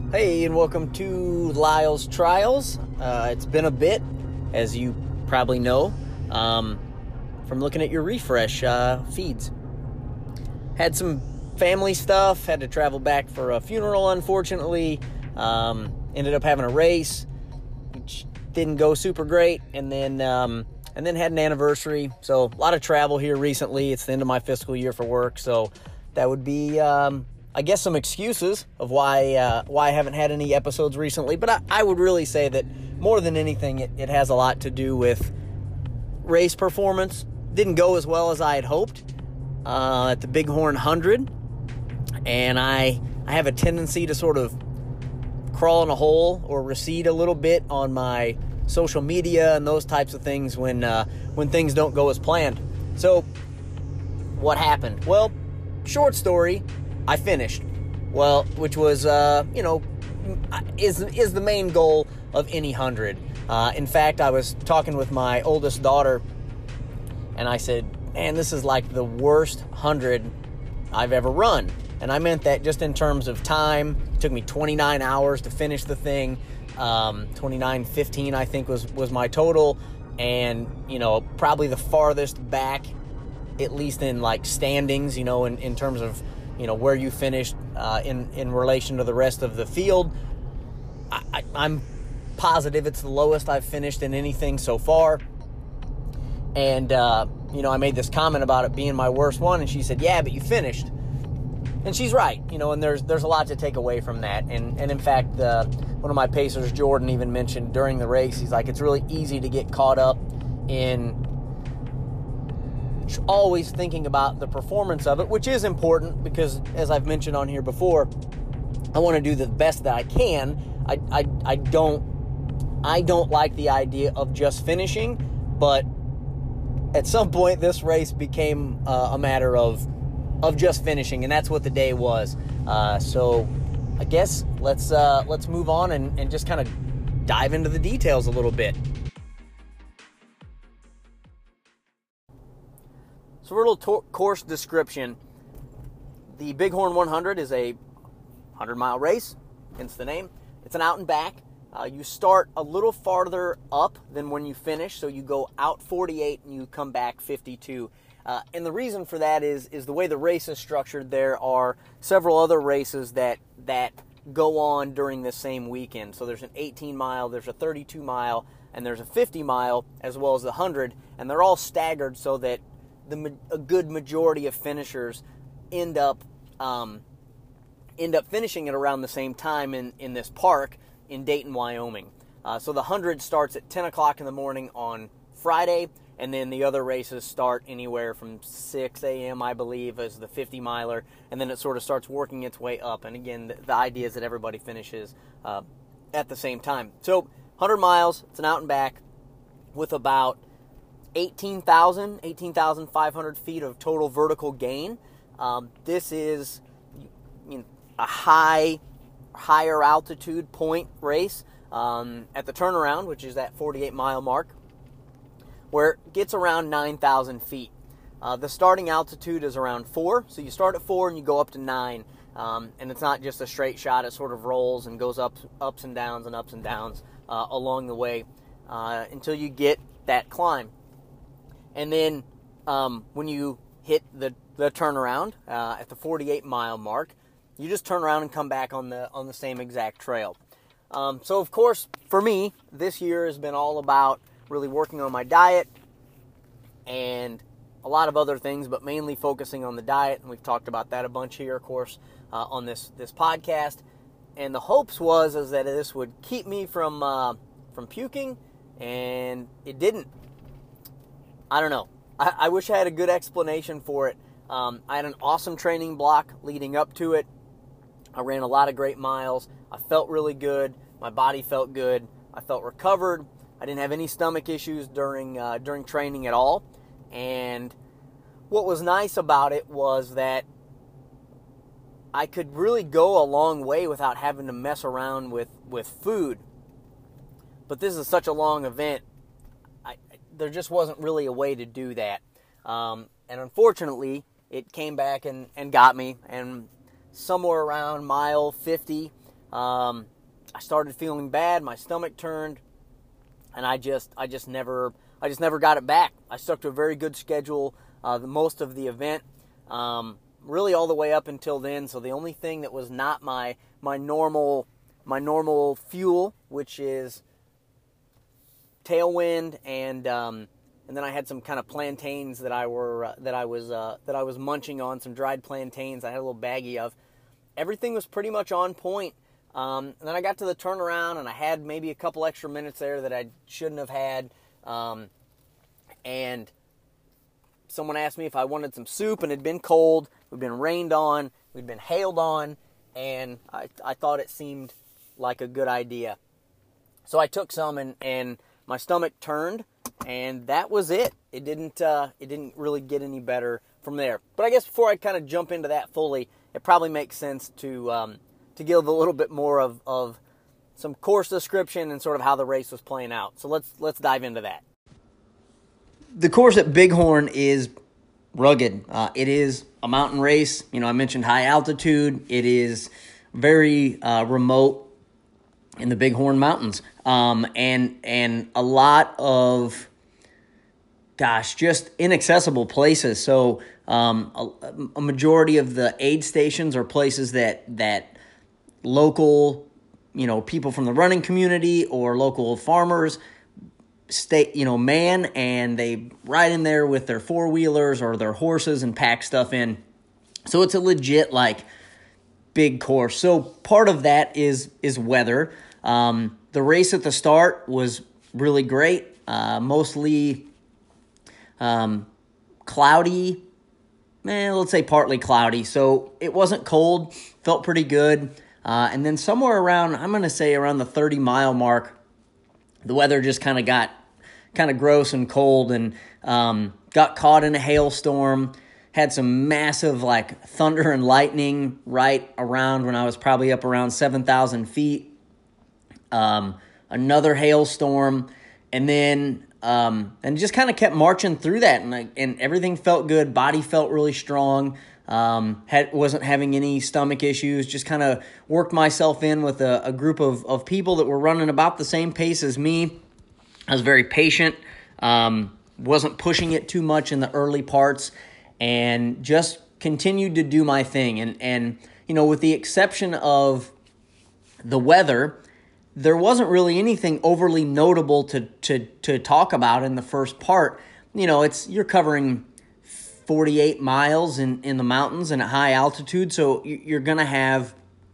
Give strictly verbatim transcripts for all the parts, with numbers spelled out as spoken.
Hey, and welcome to Lyle's Trials. Uh, it's been a bit, as you probably know, um, from looking at your refresh uh, feeds. Had some family stuff, had to travel back for a funeral, unfortunately. Um, ended up having a race, which didn't go super great, and then um, and then had an anniversary. So a lot of travel here recently. It's the end of my fiscal year for work, so that would be... Um, I guess some excuses of why uh, why I haven't had any episodes recently, but I, I would really say that more than anything, it, it has a lot to do with race performance. Didn't go as well as I had hoped uh, at the Bighorn one hundred, and I I have a tendency to sort of crawl in a hole or recede a little bit on my social media and those types of things when uh, when things don't go as planned. So what happened? Well, short story. I finished, well, which was, uh, you know, is is the main goal of any hundred. Uh, in fact, I was talking with my oldest daughter, and I said, man, this is like the worst hundred I've ever run. And I meant that just in terms of time. It took me twenty-nine hours to finish the thing. Um, twenty-nine fifteen, I think, was, was my total. And, you know, probably the farthest back, at least in, like, standings, you know, in, in terms of, you know, where you finished uh, in, in relation to the rest of the field. I, I, I'm positive it's the lowest I've finished in anything so far. And, uh, you know, I made this comment about it being my worst one, and she said, yeah, but you finished. And she's right, you know, and there's there's a lot to take away from that. And, and in fact, uh, one of my pacers, Jordan, even mentioned during the race, he's like, it's really easy to get caught up in always thinking about the performance of it, which is important because, as I've mentioned on here before, I want to do the best that I can. I, I, I don't I don't like the idea of just finishing, but at some point this race became uh, a matter of of just finishing, and that's what the day was. Uh, so I guess let's uh, let's move on and, and just kind of dive into the details a little bit. So for a little to- course description, the Bighorn one hundred is a hundred-mile race, hence the name. It's an out and back. Uh, you start a little farther up than when you finish, so you go out forty-eight and you come back fifty-two. Uh, and the reason for that is is the way the race is structured. There are several other races that that go on during the same weekend. So there's an eighteen-mile, there's a thirty-two-mile, and there's a fifty-mile, as well as the one hundred, and they're all staggered so that The, a good majority of finishers end up um, end up finishing at around the same time in, in this park in Dayton, Wyoming. Uh, so the one hundred starts at ten o'clock in the morning on Friday, and then the other races start anywhere from six a.m., I believe, as the fifty-miler, and then it sort of starts working its way up. And again, the, the idea is that everybody finishes uh, at the same time. So one hundred miles, it's an out and back with about eighteen thousand, eighteen thousand five hundred feet of total vertical gain. Um, this is you know, a high, higher altitude point race um, at the turnaround, which is that forty-eight mile mark, where it gets around nine thousand feet. Uh, the starting altitude is around four, so you start at four and you go up to nine, um, and it's not just a straight shot. It sort of rolls and goes up, ups and downs and ups and downs uh, along the way uh, until you get that climb. And then um, when you hit the, the turnaround uh, at the forty-eight mile mark, you just turn around and come back on the on the same exact trail. Um, so, of course, for me, this year has been all about really working on my diet and a lot of other things, but mainly focusing on the diet. And we've talked about that a bunch here, of course, uh, on this this podcast. And the hopes was is that this would keep me from uh, from puking, and it didn't. I don't know. I, I wish I had a good explanation for it. Um, I had an awesome training block leading up to it. I ran a lot of great miles. I felt really good. My body felt good. I felt recovered. I didn't have any stomach issues during uh, during training at all. And what was nice about it was that I could really go a long way without having to mess around with, with food. But this is such a long event. There just wasn't really a way to do that. Um, and unfortunately, it came back and, and got me. And somewhere around mile fifty, um, I started feeling bad. My stomach turned, and I just I just never I just never got it back. I stuck to a very good schedule uh, the most of the event, um, really all the way up until then. So the only thing that was not my my normal my normal fuel, which is Tailwind, and um, and then I had some kind of plantains that I were uh, that I was uh, that I was munching on, some dried plantains. I had a little baggie of. Everything was pretty much on point. Um, and then I got to the turnaround, and I had maybe a couple extra minutes there that I shouldn't have had. Um, and someone asked me if I wanted some soup, and it had been cold. We'd been rained on. We'd been hailed on. And I, I thought it seemed like a good idea. So I took some, and, and my stomach turned, and that was it. It didn't, uh, it didn't really get any better from there. But I guess before I kind of jump into that fully, it probably makes sense to um, to give a little bit more of, of some course description and sort of how the race was playing out. So let's let's dive into that. The course at Bighorn is rugged. Uh, it is a mountain race. You know, I mentioned high altitude. It is very uh, remote in the Bighorn Mountains, um, and and a lot of gosh, just inaccessible places. So um, a, a majority of the aid stations are places that that local, you know, people from the running community or local farmers stay, you know, man, and they ride in there with their four-wheelers or their horses and pack stuff in. So it's a legit, like, big course. So part of that is is weather. Um, the race at the start was really great, uh, mostly um, cloudy, eh, let's say partly cloudy. So it wasn't cold, felt pretty good. Uh, and then somewhere around, I'm going to say around the thirty-mile mark, the weather just kind of got kind of gross and cold, and um, got caught in a hailstorm. Had some massive, like, thunder and lightning right around when I was probably up around seven thousand feet. Um, another hailstorm, and then um, and just kind of kept marching through that, and I, and everything felt good. Body felt really strong. Um, had wasn't having any stomach issues. Just kind of worked myself in with a, a group of of people that were running about the same pace as me. I was very patient. Um, wasn't pushing it too much in the early parts, and just continued to do my thing. And, and you know, with the exception of the weather, there wasn't really anything overly notable to, to, to talk about in the first part. You know, it's you're covering forty-eight miles in, in the mountains and at high altitude, so you're going to have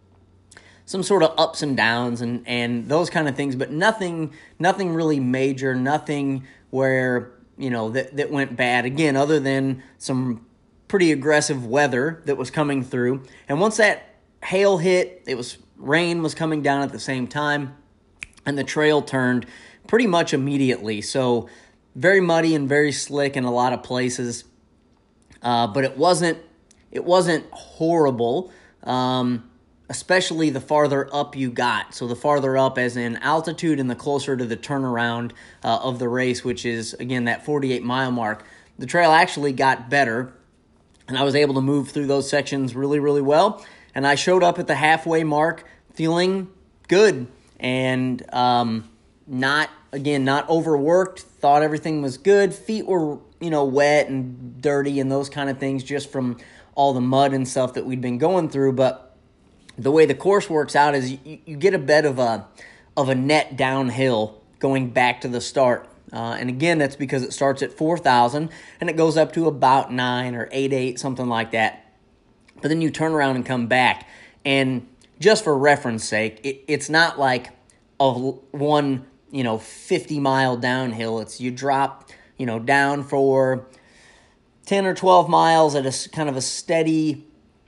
some sort of ups and downs and, and those kind of things, but nothing nothing really major, nothing where, you know, that, that went bad, again, other than some pretty aggressive weather that was coming through. And once that hail hit, it was rain was coming down at the same time, and the trail turned pretty much immediately. So very muddy and very slick in a lot of places, uh, but it wasn't it wasn't horrible, um, especially the farther up you got. So the farther up as in altitude and the closer to the turnaround uh, of the race, which is, again, that forty-eight mile mark. The trail actually got better, and I was able to move through those sections really, really well. And I showed up at the halfway mark feeling good and um, not, again, not overworked. Thought everything was good. Feet were, you know, wet and dirty and those kind of things just from all the mud and stuff that we'd been going through. But the way the course works out is you, you get a bit of a of a net downhill going back to the start. Uh, and again, that's because it starts at four thousand and it goes up to about nine or eight eight, something like that. But then you turn around and come back. And just for reference sake, it, it's not like a one, you know, fifty mile downhill. It's you drop, you know, down for ten or twelve miles at a kind of a steady,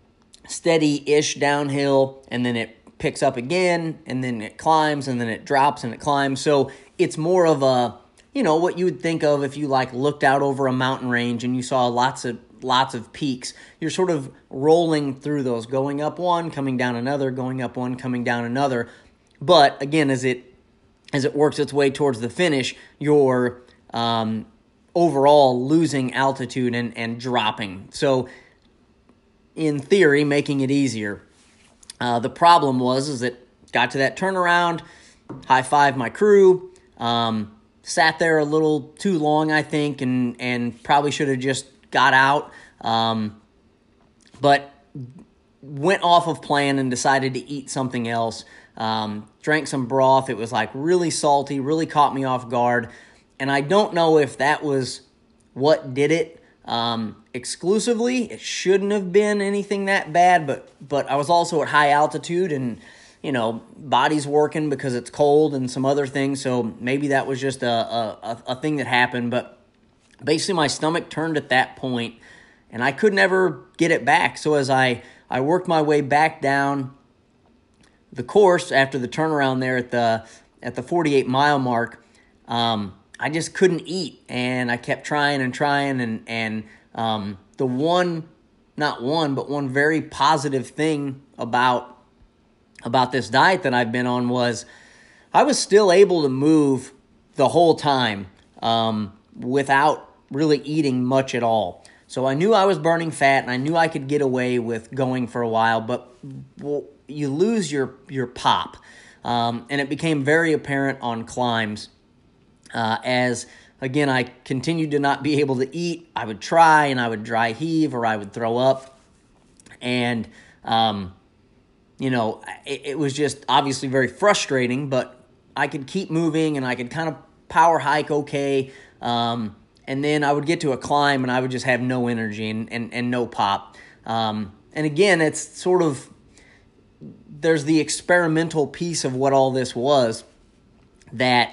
steady-ish downhill, and then it picks up again, and then it climbs, and then it drops, and it climbs. So it's more of a, you know, what you would think of if you, like, looked out over a mountain range and you saw lots of lots of peaks. You're sort of rolling through those, going up one, coming down another, going up one, coming down another. But, again, as it as it works its way towards the finish, you're um, overall losing altitude and, and dropping. So, in theory, making it easier. Uh, the problem was is that got to that turnaround, high-fived my crew, um, sat there a little too long, I think, and, and probably should have just got out. Um, but went off of plan and decided to eat something else. Um, drank some broth. It was like really salty, really caught me off guard. And I don't know if that was what did it um, exclusively. It shouldn't have been anything that bad, but but I was also at high altitude and, you know, body's working because it's cold and some other things. So maybe that was just a, a, a thing that happened. But basically my stomach turned at that point and I could never get it back. So as I, I worked my way back down the course after the turnaround there at the at the forty-eight mile mark, um, I just couldn't eat, and I kept trying and trying, and and um, the one, not one, but one very positive thing about about this diet that I've been on was I was still able to move the whole time um, without really eating much at all. So I knew I was burning fat, and I knew I could get away with going for a while, but well, you lose your, your pop. Um, and it became very apparent on climbs uh, as, again, I continued to not be able to eat. I would try, and I would dry heave, or I would throw up. And, um, you know, it, it was just obviously very frustrating, but I could keep moving, and I could kind of power hike okay. Um, and then I would get to a climb, and I would just have no energy and, and, and no pop. Um, and again, it's sort of, there's the experimental piece of what all this was that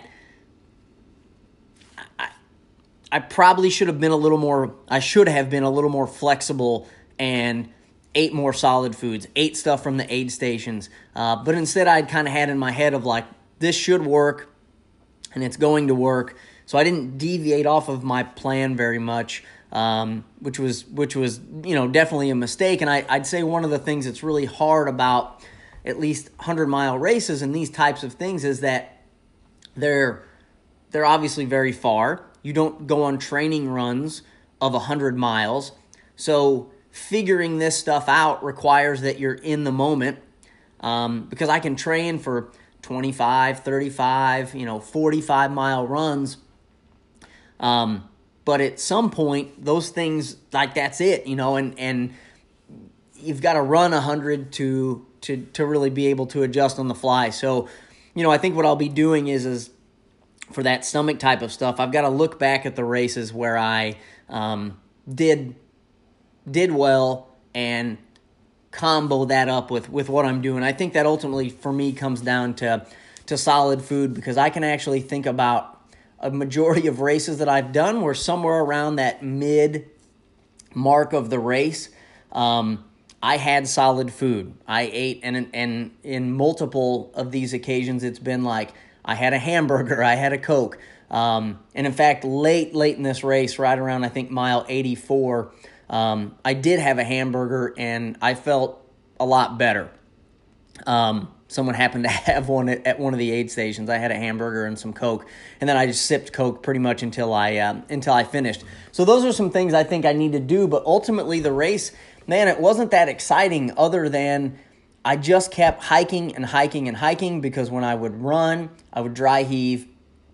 I, I probably should have been a little more, I should have been a little more flexible and ate more solid foods, ate stuff from the aid stations. Uh, but instead I'd kind of had in my head of like, this should work and it's going to work. So I didn't deviate off of my plan very much, um, which was, which was, you know, definitely a mistake. And I, I'd say one of the things that's really hard about at least hundred-mile races and these types of things is that they're they're obviously very far. You don't go on training runs of one hundred miles. So figuring this stuff out requires that you're in the moment um, because I can train for twenty-five, thirty-five, you know, forty-five-mile runs. Um, but at some point, those things, like that's it, you know, and, and you've got to run one hundred to... to to really be able to adjust on the fly. So, you know, I think what I'll be doing is, is for that stomach type of stuff, I've got to look back at the races where I um, did did well and combo that up with, with what I'm doing. I think that ultimately, for me, comes down to, to solid food because I can actually think about a majority of races that I've done where somewhere around that mid mark of the race, um, I had solid food. I ate, and and in multiple of these occasions, it's been like I had a hamburger, I had a Coke. Um, and in fact, late, late in this race, right around, I think, mile eighty-four, um, I did have a hamburger, and I felt a lot better. Um, someone happened to have one at, at one of the aid stations. I had a hamburger and some Coke, and then I just sipped Coke pretty much until I um, until I finished. So those are some things I think I need to do, but ultimately the race, man, it wasn't that exciting other than I just kept hiking and hiking and hiking because when I would run, I would dry heave,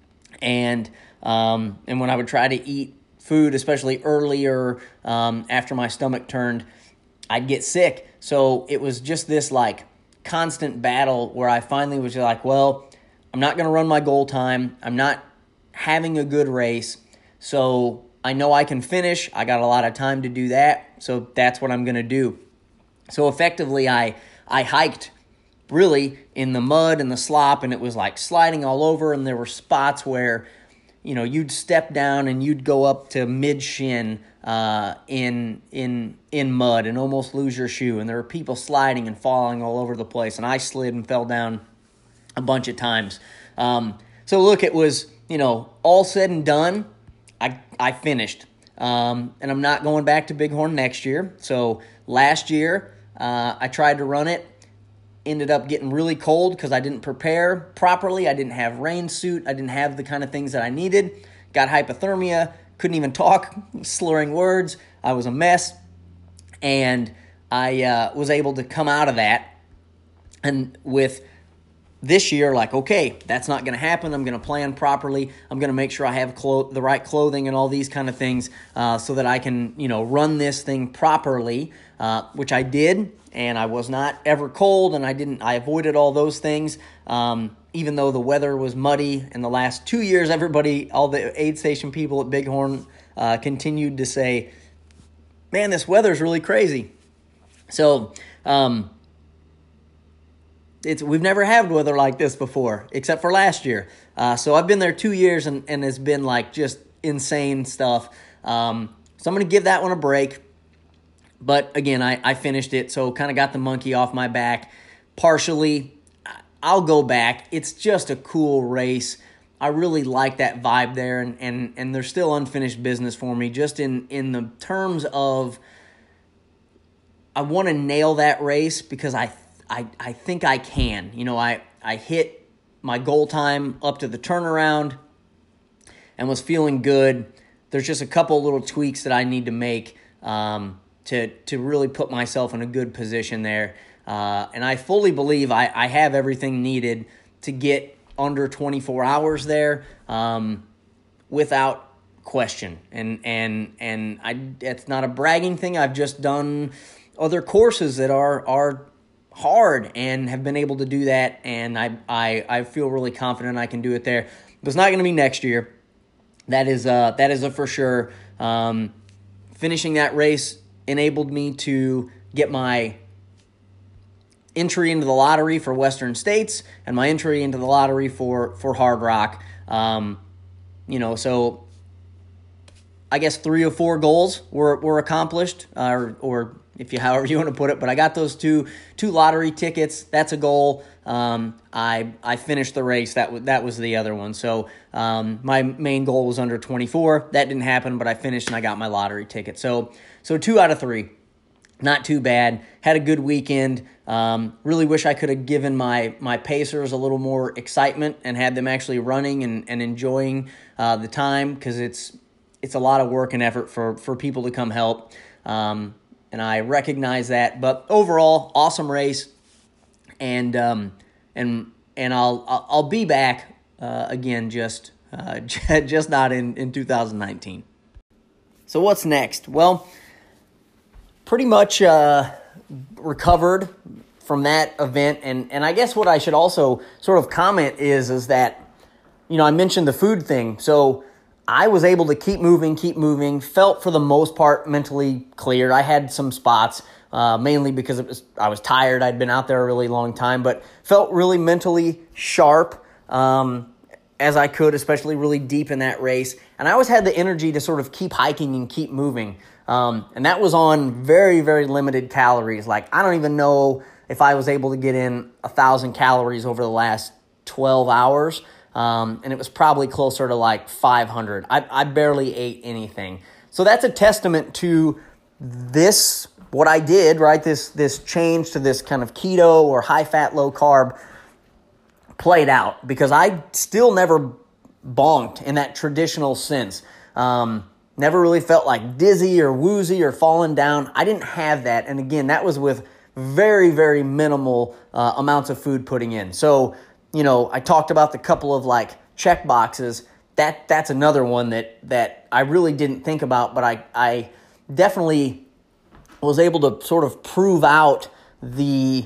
and um, and when I would try to eat food, especially earlier um, after my stomach turned, I'd get sick. So it was just this like constant battle where I finally was like, well, I'm not going to run my goal time. I'm not having a good race, so I know I can finish. I got a lot of time to do that, so that's what I'm going to do. So effectively, I I hiked really in the mud and the slop, and it was like sliding all over, and there were spots where, you know, you'd step down and you'd go up to mid-shin uh, in in in mud and almost lose your shoe, and there were people sliding and falling all over the place, and I slid and fell down a bunch of times. Um, so look, it was, you know, all said and done, I I finished, um, and I'm not going back to Bighorn next year. So last year uh, I tried to run it, ended up getting really cold because I didn't prepare properly. I didn't have rain suit. I didn't have the kind of things that I needed. Got hypothermia, couldn't even talk, slurring words. I was a mess, and I uh, was able to come out of that and with this year, like, okay, that's not going to happen. I'm going to plan properly. I'm going to make sure I have clo- the right clothing and all these kind of things uh, so that I can, you know, run this thing properly, uh, which I did, and I was not ever cold, and I didn't. I avoided all those things, um, even though the weather was muddy. In the last two years, everybody, all the aid station people at Bighorn uh, continued to say, man, this weather's really crazy. So, um It's we've never had weather like this before, except for last year. Uh, so I've been there two years, and, and it's been like just insane stuff. Um, so I'm going to give that one a break. But again, I, I finished it, so kind of got the monkey off my back. Partially, I'll go back. It's just a cool race. I really like that vibe there, and, and, and there's still unfinished business for me, just in, in the terms of I want to nail that race because I I, I think I can. You know, I, I hit my goal time up to the turnaround and was feeling good. There's just a couple little tweaks that I need to make um, to to really put myself in a good position there. Uh, and I fully believe I, I have everything needed to get under twenty-four hours there um, without question. And and and I it's not a bragging thing. I've just done other courses that are are hard and have been able to do that, and I I, I feel really confident I can do it there. But it's not going to be next year. That is uh that is a for sure. Um, finishing that race enabled me to get my entry into the lottery for Western States and my entry into the lottery for for Hard Rock. Um, you know, so I guess three or four goals were were accomplished, uh, or or if you however you want to put it. But I got those two two lottery tickets. That's a goal. Um, I I finished the race. That was that was the other one. So um, my main goal was under twenty-four. That didn't happen, but I finished and I got my lottery ticket. So so two out of three. Not too bad. Had a good weekend. Um, really wish I could have given my my pacers a little more excitement and had them actually running and, and enjoying uh, the time, because it's it's a lot of work and effort for, for people to come help. Um, and I recognize that. But overall, awesome race. And um, and and I'll I'll, I'll be back uh, again, just uh, just not in, in two thousand nineteen. So what's next? Well, pretty much uh, recovered from that event, and, and I guess what I should also sort of comment is is that, you know, I mentioned the food thing. So I was able to keep moving, keep moving, felt for the most part mentally clear. I had some spots, uh, mainly because it was I was tired. I'd been out there a really long time, but felt really mentally sharp um, as I could, especially really deep in that race. And I always had the energy to sort of keep hiking and keep moving. Um, and that was on very, very limited calories. Like, I don't even know if I was able to get in one thousand calories over the last twelve hours. Um, and it was probably closer to like five hundred. I, I barely ate anything. So that's a testament to this, what I did, right? This, this change to this kind of keto or high-fat, low-carb played out, because I still never bonked in that traditional sense. Um, never really felt like dizzy or woozy or falling down. I didn't have that. And again, that was with very, very minimal uh, amounts of food putting in. So, you know, I talked about the couple of like check boxes. That that's another one that that I really didn't think about, but I I definitely was able to sort of prove out the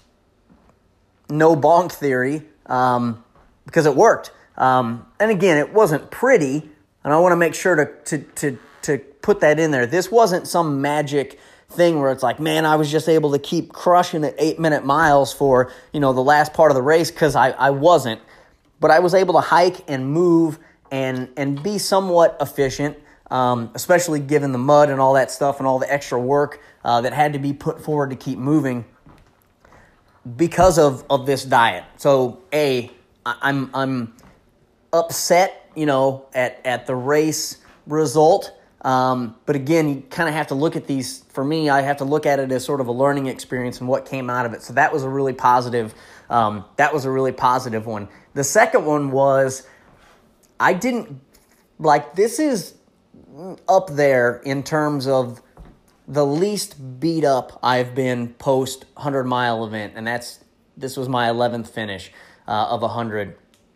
no bonk theory um, because it worked. Um, and again, it wasn't pretty, and I want to make sure to to to to put that in there. This wasn't some magic thing where it's like, man, I was just able to keep crushing at eight minute miles for, you know, the last part of the race, because I, I wasn't. But I was able to hike and move and and be somewhat efficient, um, especially given the mud and all that stuff and all the extra work uh, that had to be put forward to keep moving because of, of this diet. So, A, I'm I'm upset, you know, at, at the race result. Um, but again, you kind of have to look at these, for me, I have to look at it as sort of a learning experience and what came out of it. So that was a really positive, um, that was a really positive one. The second one was, I didn't, like, this is up there in terms of the least beat up I've been post one hundred mile event. And that's, this was my eleventh finish. uh, of one hundred.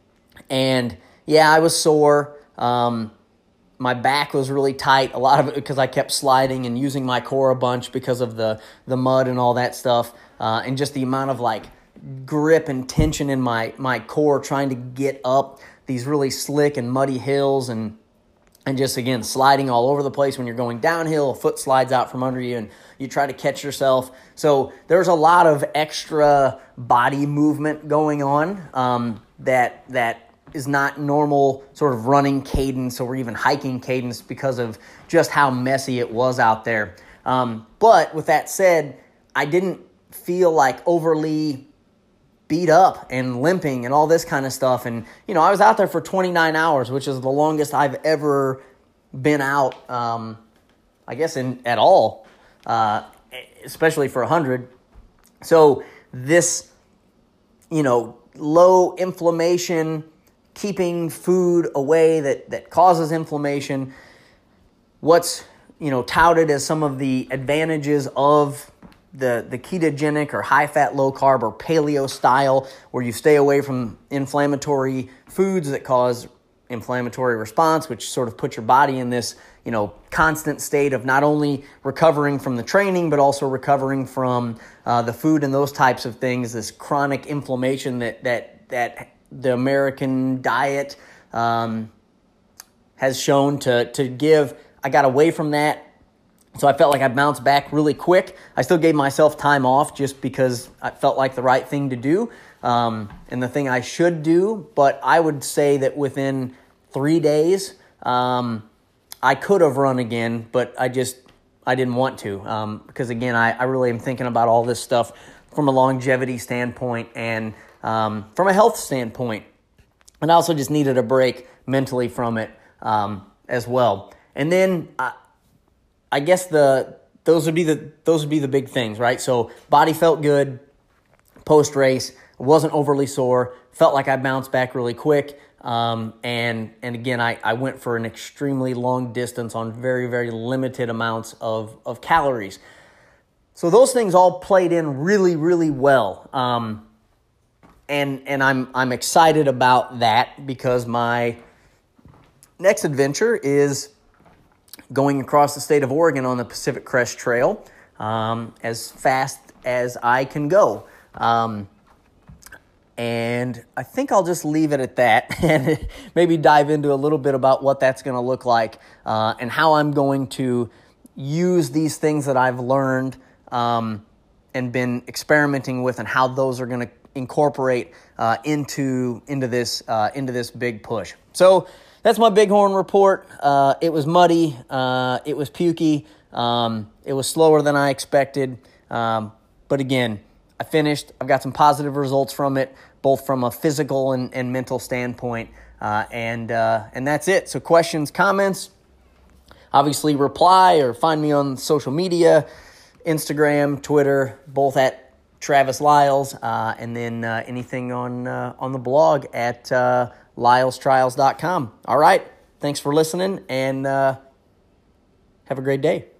And yeah, I was sore. Um, my back was really tight, a lot of it because I kept sliding and using my core a bunch because of the, the mud and all that stuff, uh, and just the amount of like grip and tension in my, my core trying to get up these really slick and muddy hills, and and just, again, sliding all over the place. When you're going downhill, a foot slides out from under you, and you try to catch yourself. So there's a lot of extra body movement going on um, that that is not normal sort of running cadence or even hiking cadence because of just how messy it was out there. Um, but with that said, I didn't feel like overly beat up and limping and all this kind of stuff. And, you know, I was out there for twenty-nine hours, which is the longest I've ever been out, um, I guess, in at all, uh, especially for one hundred. So this, you know, low inflammation, keeping food away that, that causes inflammation, what's, you know, touted as some of the advantages of the, the ketogenic or high-fat, low-carb or paleo style, where you stay away from inflammatory foods that cause inflammatory response, which sort of puts your body in this, you know, constant state of not only recovering from the training, but also recovering from uh, the food and those types of things, this chronic inflammation that that that the American diet um, has shown to to give. I got away from that. So I felt like I bounced back really quick. I still gave myself time off just because I felt like the right thing to do um, and the thing I should do. But I would say that within three days, um, I could have run again, but I just, I didn't want to um, because, again, I, I really am thinking about all this stuff from a longevity standpoint and um, from a health standpoint. And I also just needed a break mentally from it um, as well. And then I, I guess the those would be the those would be the big things, right? So body felt good post race, wasn't overly sore, felt like I bounced back really quick, um, and and again I, I went for an extremely long distance on very very limited amounts of of calories. So those things all played in really really well, um, and and I'm I'm excited about that because my next adventure is going across the state of Oregon on the Pacific Crest Trail um, as fast as I can go. Um, and I think I'll just leave it at that and maybe dive into a little bit about what that's going to look like uh, and how I'm going to use these things that I've learned um, and been experimenting with and how those are going to incorporate uh, into into this uh, into this big push. So that's my Bighorn report. Uh, it was muddy. Uh, it was pukey. Um, it was slower than I expected. Um, but again, I finished. I've got some positive results from it, both from a physical and, and mental standpoint. Uh, and uh, and that's it. So questions, comments, obviously reply or find me on social media, Instagram, Twitter, both at Travis Lyles, uh, and then uh, anything on uh, on the blog at uh, Lyles Trials dot com. All right. Thanks for listening, and uh, have a great day.